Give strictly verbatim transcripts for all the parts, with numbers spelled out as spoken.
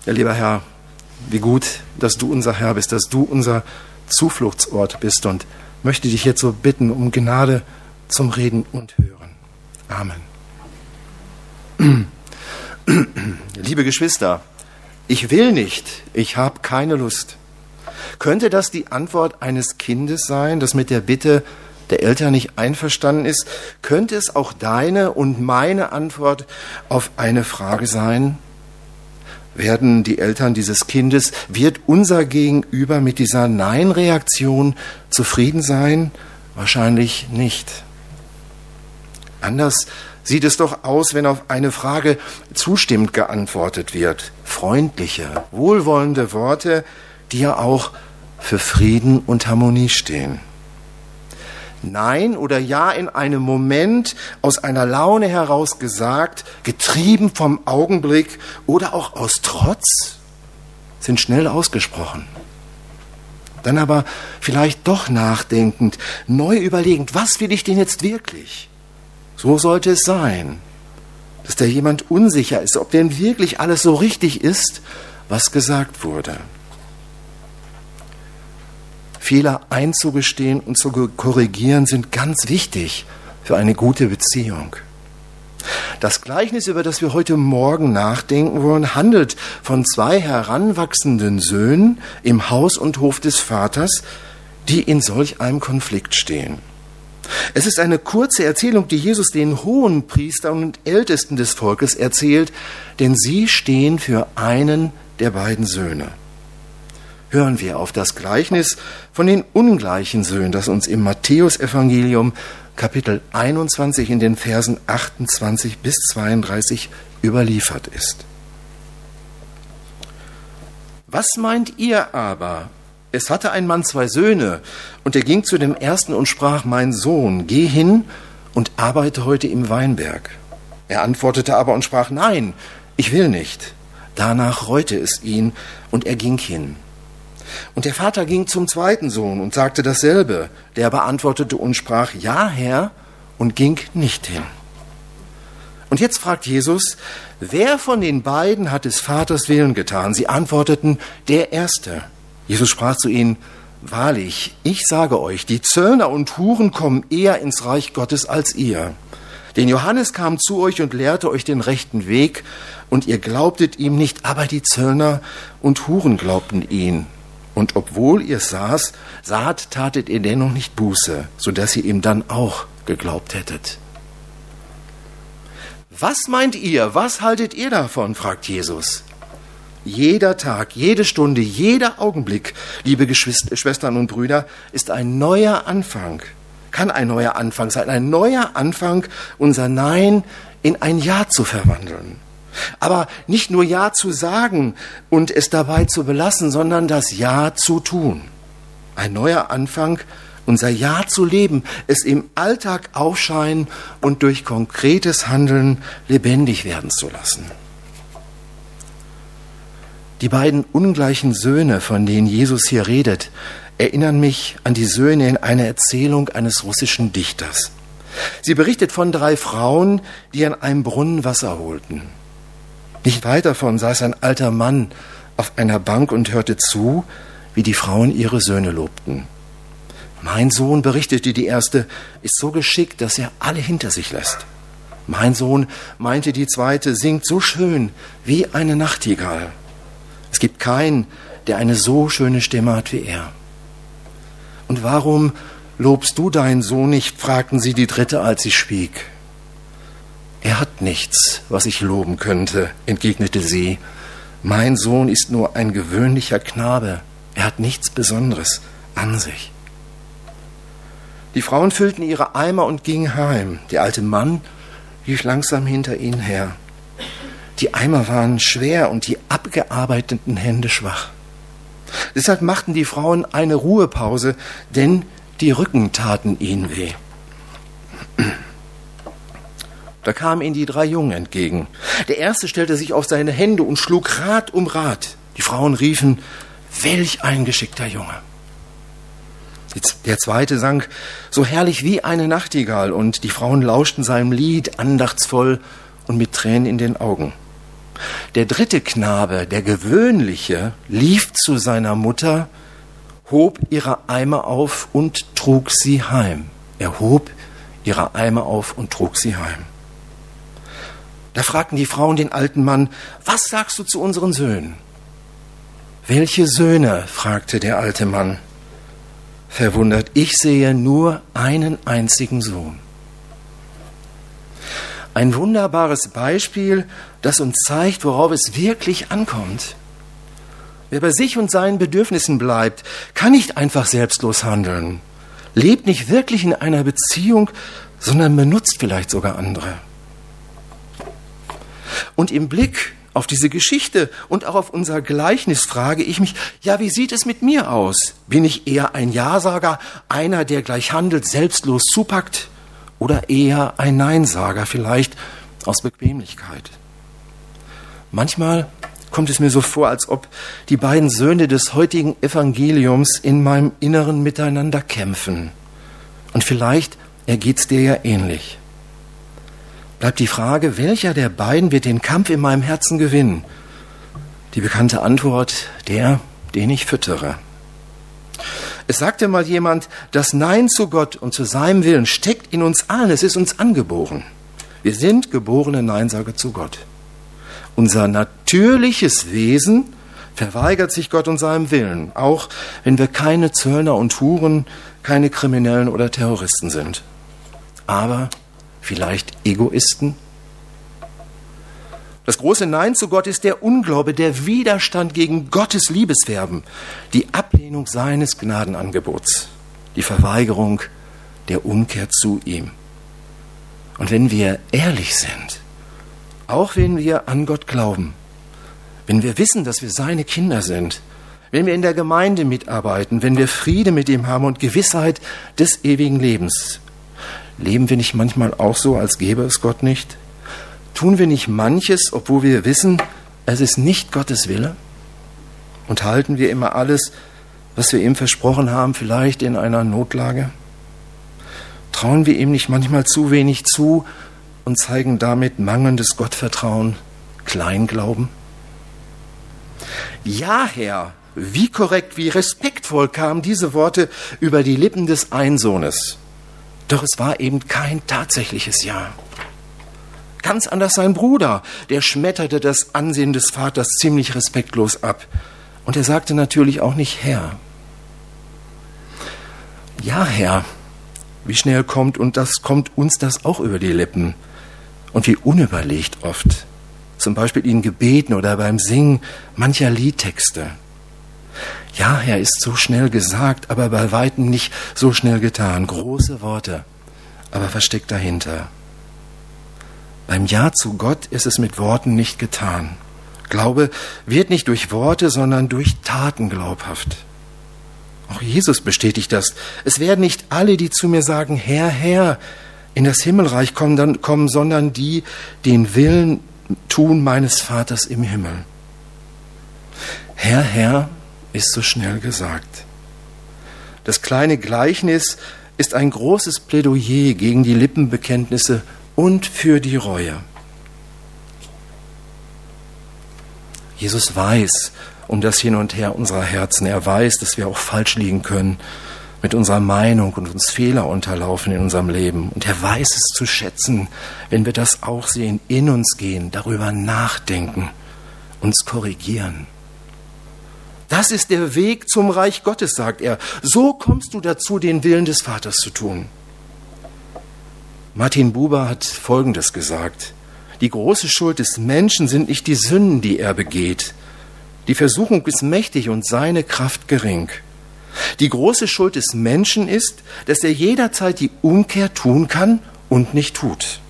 Ja, lieber Herr, wie gut, dass du unser Herr bist, dass du unser Zufluchtsort bist, und möchte dich jetzt so bitten um Gnade zum Reden und Hören. Amen. Liebe Geschwister, ich will nicht, ich habe keine Lust. Könnte das die Antwort eines Kindes sein, das mit der Bitte der Eltern nicht einverstanden ist? Könnte es auch deine und meine Antwort auf eine Frage sein? Werden die Eltern dieses Kindes, wird unser Gegenüber mit dieser Nein-Reaktion zufrieden sein? Wahrscheinlich nicht. Anders sieht es doch aus, wenn auf eine Frage zustimmend geantwortet wird. Freundliche, wohlwollende Worte, die ja auch für Frieden und Harmonie stehen. Nein oder Ja in einem Moment aus einer Laune heraus gesagt, getrieben vom Augenblick oder auch aus Trotz, sind schnell ausgesprochen. Dann aber vielleicht doch nachdenkend, neu überlegend, was will ich denn jetzt wirklich? So sollte es sein, dass da jemand unsicher ist, ob denn wirklich alles so richtig ist, was gesagt wurde. Fehler einzugestehen und zu korrigieren sind ganz wichtig für eine gute Beziehung. Das Gleichnis, über das wir heute Morgen nachdenken wollen, handelt von zwei heranwachsenden Söhnen im Haus und Hof des Vaters, die in solch einem Konflikt stehen. Es ist eine kurze Erzählung, die Jesus den Hohenpriestern und Ältesten des Volkes erzählt, denn sie stehen für einen der beiden Söhne. Hören wir auf das Gleichnis von den ungleichen Söhnen, das uns im Matthäusevangelium Kapitel einundzwanzig in den Versen achtundzwanzig bis zweiunddreißig überliefert ist. Was meint ihr aber? Es hatte ein Mann zwei Söhne, und er ging zu dem ersten und sprach: Mein Sohn, geh hin und arbeite heute im Weinberg. Er antwortete aber und sprach: Nein, ich will nicht. Danach reute es ihn, und er ging hin. Und der Vater ging zum zweiten Sohn und sagte dasselbe. Der beantwortete und sprach: Ja, Herr, und ging nicht hin. Und jetzt fragt Jesus: Wer von den beiden hat des Vaters Willen getan? Sie antworteten: Der Erste. Jesus sprach zu ihnen: Wahrlich, ich sage euch, die Zöllner und Huren kommen eher ins Reich Gottes als ihr. Denn Johannes kam zu euch und lehrte euch den rechten Weg, und ihr glaubtet ihm nicht, aber die Zöllner und Huren glaubten ihn. Und obwohl ihr saß, saht, tatet ihr dennoch nicht Buße, so dass ihr ihm dann auch geglaubt hättet. Was meint ihr, was haltet ihr davon? Fragt Jesus. Jeder Tag, jede Stunde, jeder Augenblick, liebe Geschwister, Schwestern und Brüder, ist ein neuer Anfang. Kann ein neuer Anfang sein, ein neuer Anfang, unser Nein in ein Ja zu verwandeln. Aber nicht nur Ja zu sagen und es dabei zu belassen, sondern das Ja zu tun. Ein neuer Anfang, unser Ja zu leben, es im Alltag aufscheinen und durch konkretes Handeln lebendig werden zu lassen. Die beiden ungleichen Söhne, von denen Jesus hier redet, erinnern mich an die Söhne in einer Erzählung eines russischen Dichters. Sie berichtet von drei Frauen, die an einem Brunnen Wasser holten. Nicht weit davon saß ein alter Mann auf einer Bank und hörte zu, wie die Frauen ihre Söhne lobten. Mein Sohn, berichtete die erste, ist so geschickt, dass er alle hinter sich lässt. Mein Sohn, meinte die zweite, singt so schön wie eine Nachtigall. Es gibt keinen, der eine so schöne Stimme hat wie er. Und warum lobst du deinen Sohn nicht, fragten sie die dritte, als sie schwieg. Er hat nichts, was ich loben könnte, entgegnete sie. Mein Sohn ist nur ein gewöhnlicher Knabe. Er hat nichts Besonderes an sich. Die Frauen füllten ihre Eimer und gingen heim. Der alte Mann lief langsam hinter ihnen her. Die Eimer waren schwer und die abgearbeiteten Hände schwach. Deshalb machten die Frauen eine Ruhepause, denn die Rücken taten ihnen weh. Da kamen ihnen die drei Jungen entgegen. Der erste stellte sich auf seine Hände und schlug Rad um Rad. Die Frauen riefen: Welch ein geschickter Junge. Der zweite sang so herrlich wie eine Nachtigall, und die Frauen lauschten seinem Lied andachtsvoll und mit Tränen in den Augen. Der dritte Knabe, der gewöhnliche, lief zu seiner Mutter, hob ihre Eimer auf und trug sie heim. Er hob ihre Eimer auf und trug sie heim. Da fragten die Frauen den alten Mann: Was sagst du zu unseren Söhnen? Welche Söhne? Fragte der alte Mann. Verwundert: Ich sehe nur einen einzigen Sohn. Ein wunderbares Beispiel, das uns zeigt, worauf es wirklich ankommt. Wer bei sich und seinen Bedürfnissen bleibt, kann nicht einfach selbstlos handeln, lebt nicht wirklich in einer Beziehung, sondern benutzt vielleicht sogar andere. Und im Blick auf diese Geschichte und auch auf unser Gleichnis frage ich mich, ja, wie sieht es mit mir aus? Bin ich eher ein Ja-Sager, einer, der gleich handelt, selbstlos zupackt? Oder eher ein Neinsager, vielleicht aus Bequemlichkeit? Manchmal kommt es mir so vor, als ob die beiden Söhne des heutigen Evangeliums in meinem Inneren miteinander kämpfen. Und vielleicht ergeht's dir ja ähnlich. Bleibt die Frage, welcher der beiden wird den Kampf in meinem Herzen gewinnen? Die bekannte Antwort: der, den ich füttere. Es sagte mal jemand, das Nein zu Gott und zu seinem Willen steckt in uns allen, es ist uns angeboren. Wir sind geborene Neinsager zu Gott. Unser natürliches Wesen verweigert sich Gott und seinem Willen, auch wenn wir keine Zöllner und Huren, keine Kriminellen oder Terroristen sind. Aber vielleicht Egoisten? Das große Nein zu Gott ist der Unglaube, der Widerstand gegen Gottes Liebesverben, die Ablehnung seines Gnadenangebots, die Verweigerung der Umkehr zu ihm. Und wenn wir ehrlich sind, auch wenn wir an Gott glauben, wenn wir wissen, dass wir seine Kinder sind, wenn wir in der Gemeinde mitarbeiten, wenn wir Friede mit ihm haben und Gewissheit des ewigen Lebens, leben wir nicht manchmal auch so, als gäbe es Gott nicht? Tun wir nicht manches, obwohl wir wissen, es ist nicht Gottes Wille? Und halten wir immer alles, was wir ihm versprochen haben, vielleicht in einer Notlage? Trauen wir ihm nicht manchmal zu wenig zu und zeigen damit mangelndes Gottvertrauen, Kleinglauben? Ja, Herr, wie korrekt, wie respektvoll kamen diese Worte über die Lippen des Einsohnes. Doch es war eben kein tatsächliches Ja. Ganz anders sein Bruder, der schmetterte das Ansehen des Vaters ziemlich respektlos ab. Und er sagte natürlich auch nicht Herr. Ja, Herr, wie schnell kommt und das kommt uns das auch über die Lippen. Und wie unüberlegt oft. Zum Beispiel in Gebeten oder beim Singen mancher Liedtexte. Ja, Herr ist so schnell gesagt, aber bei weitem nicht so schnell getan. Große Worte, aber versteckt dahinter. Beim Ja zu Gott ist es mit Worten nicht getan. Glaube wird nicht durch Worte, sondern durch Taten glaubhaft. Auch Jesus bestätigt das. Es werden nicht alle, die zu mir sagen, Herr, Herr, in das Himmelreich kommen, dann kommen, sondern die, den Willen tun meines Vaters im Himmel. Herr, Herr ist so schnell gesagt. Das kleine Gleichnis ist ein großes Plädoyer gegen die Lippenbekenntnisse und für die Reue. Jesus weiß um das Hin und Her unserer Herzen. Er weiß, dass wir auch falsch liegen können mit unserer Meinung und uns Fehler unterlaufen in unserem Leben. Und er weiß es zu schätzen, wenn wir das auch sehen, in uns gehen, darüber nachdenken, uns korrigieren. Das ist der Weg zum Reich Gottes, sagt er. So kommst du dazu, den Willen des Vaters zu tun. Martin Buber hat Folgendes gesagt: Die große Schuld des Menschen sind nicht die Sünden, die er begeht. Die Versuchung ist mächtig und seine Kraft gering. Die große Schuld des Menschen ist, dass er jederzeit die Umkehr tun kann und nicht tut.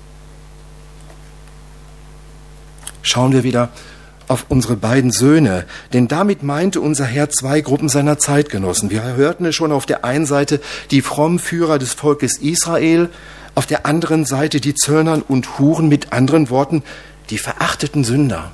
Schauen wir wieder auf unsere beiden Söhne, denn damit meinte unser Herr zwei Gruppen seiner Zeitgenossen. Wir hörten es schon: auf der einen Seite die frommen Führer des Volkes Israel, auf der anderen Seite die Zöllner und Huren, mit anderen Worten die verachteten Sünder.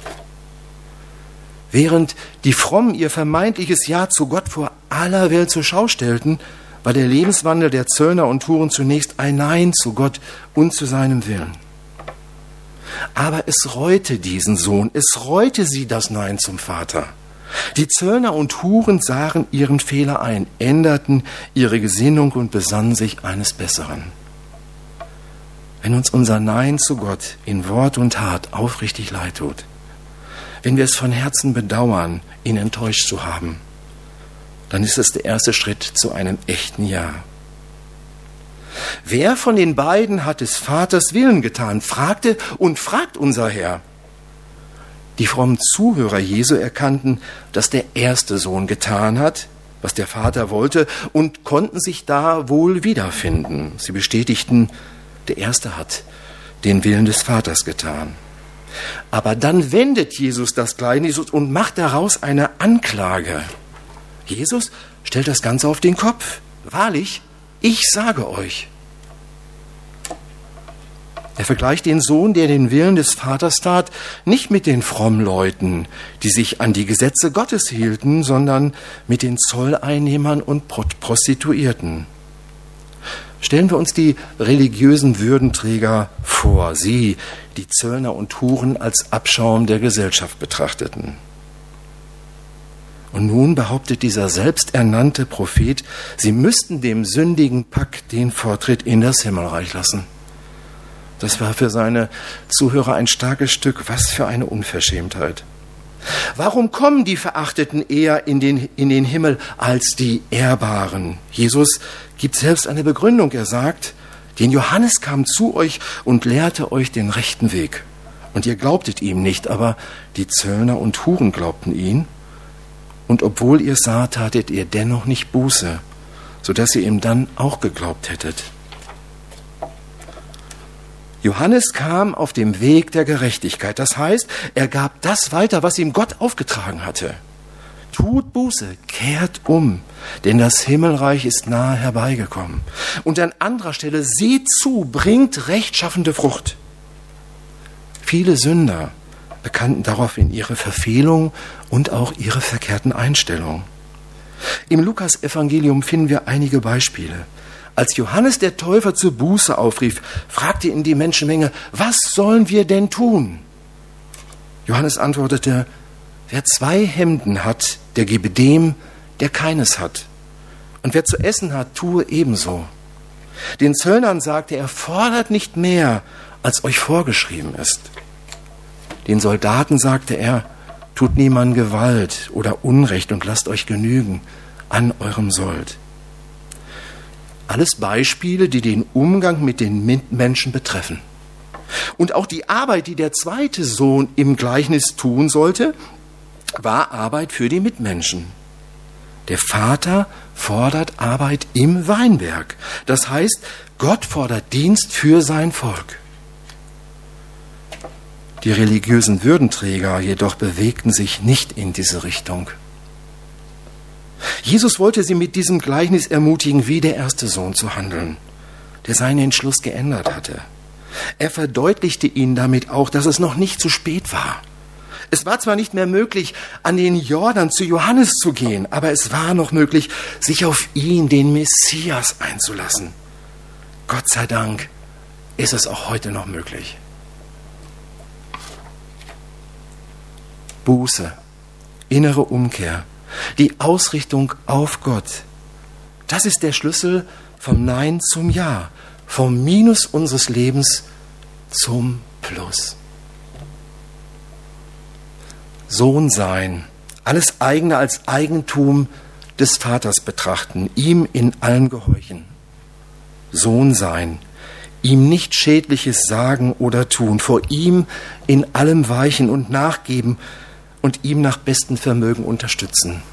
Während die Frommen ihr vermeintliches Ja zu Gott vor aller Welt zur Schau stellten, war der Lebenswandel der Zöllner und Huren zunächst ein Nein zu Gott und zu seinem Willen. Aber es reute diesen Sohn, es reute sie das Nein zum Vater. Die Zöllner und Huren sahen ihren Fehler ein, änderten ihre Gesinnung und besannen sich eines Besseren. Wenn uns unser Nein zu Gott in Wort und Tat aufrichtig leid tut, wenn wir es von Herzen bedauern, ihn enttäuscht zu haben, dann ist es der erste Schritt zu einem echten Ja. Wer von den beiden hat des Vaters Willen getan, fragte und fragt unser Herr. Die frommen Zuhörer Jesu erkannten, dass der erste Sohn getan hat, was der Vater wollte, und konnten sich da wohl wiederfinden. Sie bestätigten, der Erste hat den Willen des Vaters getan. Aber dann wendet Jesus das Gleichnis und macht daraus eine Anklage. Jesus stellt das Ganze auf den Kopf. Wahrlich, ich sage euch. Er vergleicht den Sohn, der den Willen des Vaters tat, nicht mit den frommen Leuten, die sich an die Gesetze Gottes hielten, sondern mit den Zolleinnehmern und Prostituierten. Stellen wir uns die religiösen Würdenträger vor, sie, die Zöllner und Huren, als Abschaum der Gesellschaft betrachteten. Und nun behauptet dieser selbsternannte Prophet, sie müssten dem sündigen Pack den Vortritt in das Himmelreich lassen. Das war für seine Zuhörer ein starkes Stück. Was für eine Unverschämtheit. Warum kommen die Verachteten eher in den, in den Himmel als die Ehrbaren? Jesus gibt selbst eine Begründung. Er sagt, den Johannes kam zu euch und lehrte euch den rechten Weg. Und ihr glaubtet ihm nicht, aber die Zöllner und Huren glaubten ihn. Und obwohl ihr sah, tatet ihr dennoch nicht Buße, sodass ihr ihm dann auch geglaubt hättet. Johannes kam auf dem Weg der Gerechtigkeit. Das heißt, er gab das weiter, was ihm Gott aufgetragen hatte. Tut Buße, kehrt um, denn das Himmelreich ist nahe herbeigekommen. Und an anderer Stelle, seht zu, bringt rechtschaffende Frucht. Viele Sünder bekannten daraufhin ihre Verfehlung und auch ihre verkehrten Einstellungen. Im Lukas-Evangelium finden wir einige Beispiele. Als Johannes der Täufer zur Buße aufrief, fragte ihn die Menschenmenge, was sollen wir denn tun? Johannes antwortete, wer zwei Hemden hat, der gebe dem, der keines hat. Und wer zu essen hat, tue ebenso. Den Zöllnern sagte er, fordert nicht mehr, als euch vorgeschrieben ist. Den Soldaten sagte er, tut niemand Gewalt oder Unrecht und lasst euch genügen an eurem Sold. Alles Beispiele, die den Umgang mit den Mitmenschen betreffen. Und auch die Arbeit, die der zweite Sohn im Gleichnis tun sollte, war Arbeit für die Mitmenschen. Der Vater fordert Arbeit im Weinberg. Das heißt, Gott fordert Dienst für sein Volk. Die religiösen Würdenträger jedoch bewegten sich nicht in diese Richtung. Jesus wollte sie mit diesem Gleichnis ermutigen, wie der erste Sohn zu handeln, der seinen Entschluss geändert hatte. Er verdeutlichte ihnen damit auch, dass es noch nicht zu spät war. Es war zwar nicht mehr möglich, an den Jordan zu Johannes zu gehen, aber es war noch möglich, sich auf ihn, den Messias, einzulassen. Gott sei Dank ist es auch heute noch möglich. Buße, innere Umkehr, die Ausrichtung auf Gott. Das ist der Schlüssel vom Nein zum Ja, vom Minus unseres Lebens zum Plus. Sohn sein, alles eigene als Eigentum des Vaters betrachten, ihm in allem gehorchen. Sohn sein, ihm nicht Schädliches sagen oder tun, vor ihm in allem weichen und nachgeben und ihm nach bestem Vermögen unterstützen.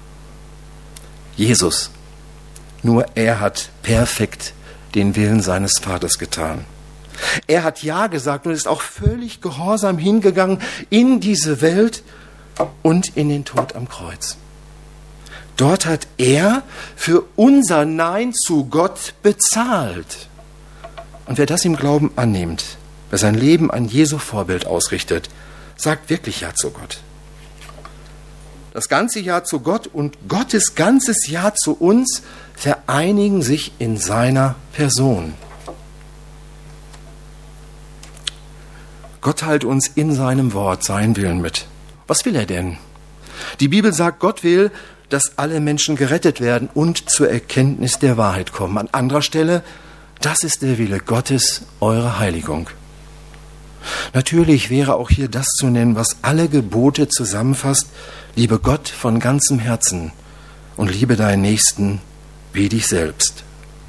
Jesus, nur er hat perfekt den Willen seines Vaters getan. Er hat Ja gesagt und ist auch völlig gehorsam hingegangen in diese Welt und in den Tod am Kreuz. Dort hat er für unser Nein zu Gott bezahlt. Und wer das im Glauben annimmt, wer sein Leben an Jesu Vorbild ausrichtet, sagt wirklich Ja zu Gott. Das ganze Ja zu Gott und Gottes ganzes Ja zu uns vereinigen sich in seiner Person. Gott teilt uns in seinem Wort seinen Willen mit. Was will er denn? Die Bibel sagt, Gott will, dass alle Menschen gerettet werden und zur Erkenntnis der Wahrheit kommen. An anderer Stelle, das ist der Wille Gottes, eure Heiligung. Natürlich wäre auch hier das zu nennen, was alle Gebote zusammenfasst: Liebe Gott von ganzem Herzen und liebe deinen Nächsten wie dich selbst.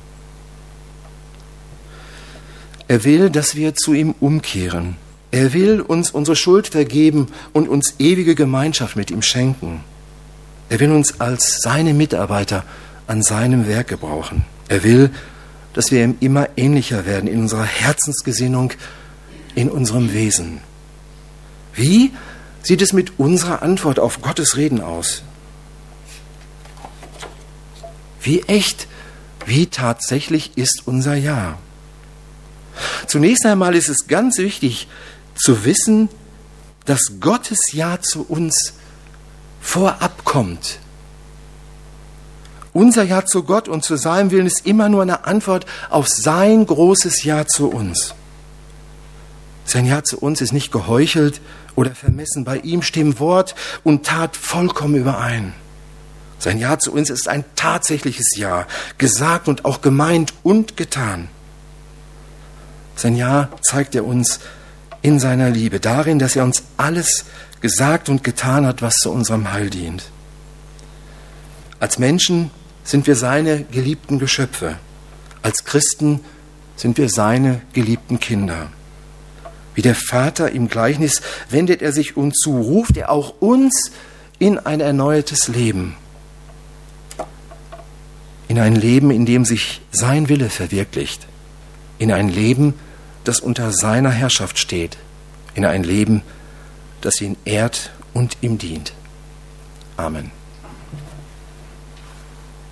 Er will, dass wir zu ihm umkehren. Er will uns unsere Schuld vergeben und uns ewige Gemeinschaft mit ihm schenken. Er will uns als seine Mitarbeiter an seinem Werk gebrauchen. Er will, dass wir ihm immer ähnlicher werden in unserer Herzensgesinnung, in unserem Wesen. Wie sieht es mit unserer Antwort auf Gottes Reden aus? Wie echt, wie tatsächlich ist unser Ja? Zunächst einmal ist es ganz wichtig zu wissen, dass Gottes Ja zu uns vorab kommt. Unser Ja zu Gott und zu seinem Willen ist immer nur eine Antwort auf sein großes Ja zu uns. Sein Ja zu uns ist nicht geheuchelt oder vermessen. Bei ihm stimmen Wort und Tat vollkommen überein. Sein Ja zu uns ist ein tatsächliches Ja, gesagt und auch gemeint und getan. Sein Ja zeigt er uns in seiner Liebe, darin, dass er uns alles gesagt und getan hat, was zu unserem Heil dient. Als Menschen sind wir seine geliebten Geschöpfe. Als Christen sind wir seine geliebten Kinder. Wie der Vater im Gleichnis wendet er sich uns zu, ruft er auch uns in ein erneuertes Leben. In ein Leben, in dem sich sein Wille verwirklicht. In ein Leben, das unter seiner Herrschaft steht. In ein Leben, das ihn ehrt und ihm dient. Amen.